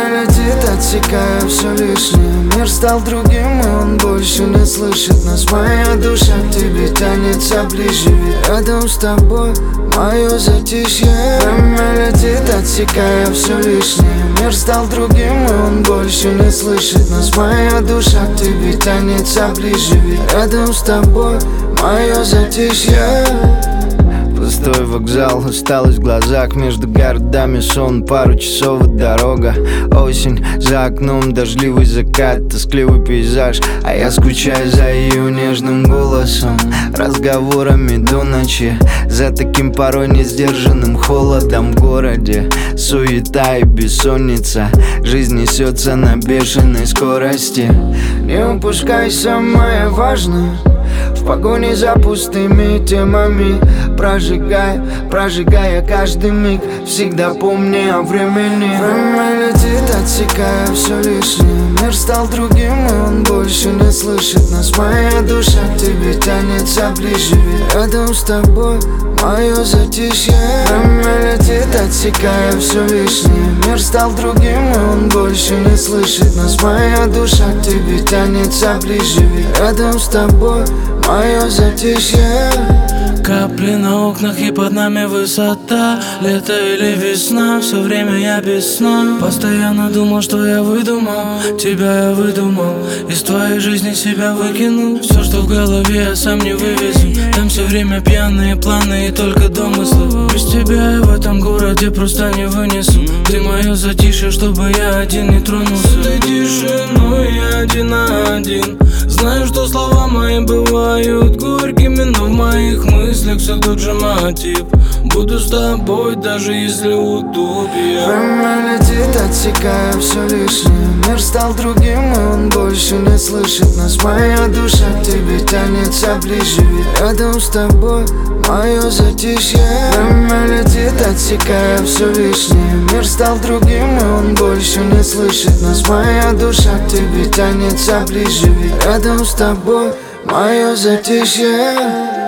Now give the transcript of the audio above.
Время летит, отсекая все лишнее. Мир стал другим, и он больше не слышит нас. Моя душа к тебе тянется ближе, ведь рядом с тобой мое затишье. Время летит, отсекая все лишнее. Мир стал другим, и он больше не слышит нас. Моя душа к тебе тянется ближе, ведь рядом с тобой мое затишье. Пустой вокзал, усталость в глазах. Между городами сон, пару часов и дорога. Осень, за окном дождливый закат, тоскливый пейзаж. А я скучаю за ее нежным голосом, разговорами до ночи, за таким порой несдержанным холодом в городе. Суета и бессонница, жизнь несется на бешеной скорости. Не упускай самое важное в погоне за пустыми темами. Прожигая каждый миг, всегда помни о времени. Время летит, отсекая все лишнее. Мир стал другим, и он больше не слышит нас. Моя душа к тебе тянется ближе, ведь рядом с тобой мое затишье. Время летит, отсекая все лишнее. Мир стал другим, и он больше не слышит нас. Моя душа к тебе тянется ближе, ведь рядом с тобой мое затишье. Капли на окнах и под нами высота. Лето или весна, все время я без сна. Постоянно думал, что я выдумал, тебя я выдумал, из твоей жизни себя выкинул. Все, что в голове, я сам не вывезу. Там все время пьяные планы и только домыслы. Без тебя я в этом городе просто не вынесу. Ты мое затишье, чтобы я один не тронулся. С этой тишиной я один на один. Знаю, что слова мои бывают горькими, но в моих мыслях все тот же мотив. Буду с тобой, даже если утопия. Время летит, отсекая все лишнее. Мир стал другим, и он больше не слышит нас. Моя душа к тебе тянется ближе, ведь рядом с тобой мое затишье. Время летит, отсекая все лишнее. Мир стал другим, и он больше не слышит нас. Моя душа к тебе тянется ближе, ведь рядом с тобой мое затишье.